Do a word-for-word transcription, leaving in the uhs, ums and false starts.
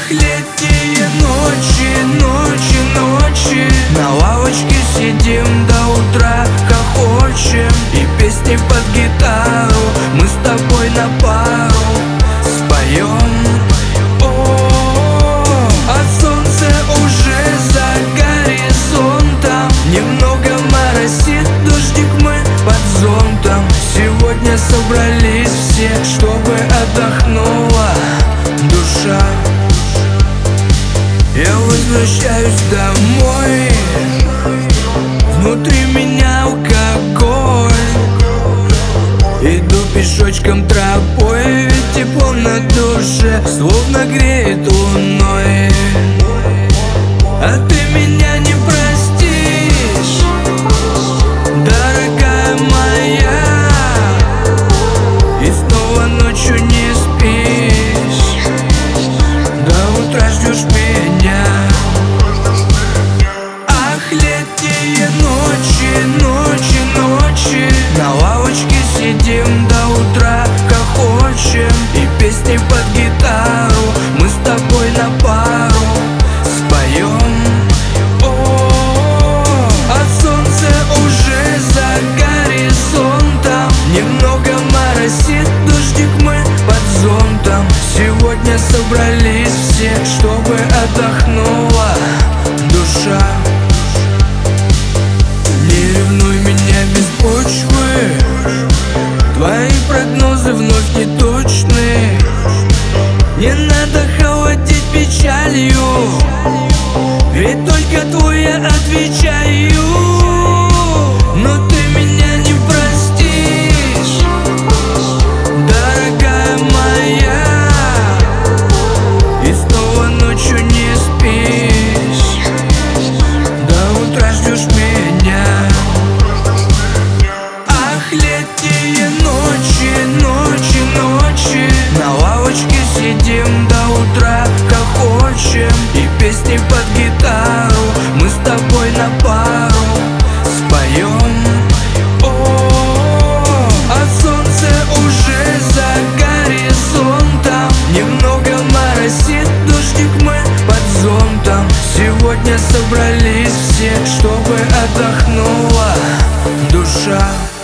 Ах, летние ночи, ночи, ночи, на лавочке сидим до утра, хохочем, и песни под гитару мы с тобой на пару споем. О, а солнце уже за горизонтом, немного моросит дождик, мы под зонтом. Сегодня собрались все, чтобы отдохнула душа. Я возвращаюсь домой, внутри меня алкоголь. Иду пешочком тропой, ведь тепло на душе словно греет луной. А ты меня не простишь, дорогая моя, и снова ночью не спишь, до утра ждешь меня. Ах, летние ночи, ночи, ночи, на лавочке сидим до утра, хохочем, и песни под гитару мы с тобой на пару споем. О, а солнце уже за горизонтом, немного моросит дождик, мы под зонтом. Сегодня собрались все, чтобы отдохнула душа. Не ревнуй меня без почвы, твои прогнозы вновь неточны. Не надо холодить печалью, ведь только твой я отвечаю. Но ты меня не простишь, дорогая моя, и снова ночью не спишь, до утра ждешь меня. Ах, летние ночи, ночи, ночи, на лавочке сидим до утра, хохочем, и песни под гитару мы с тобой на пару споем. О, а солнце уже за горизонтом, немного моросит дождик, мы под зонтом. Сегодня собрались все, чтобы отдохнула душа.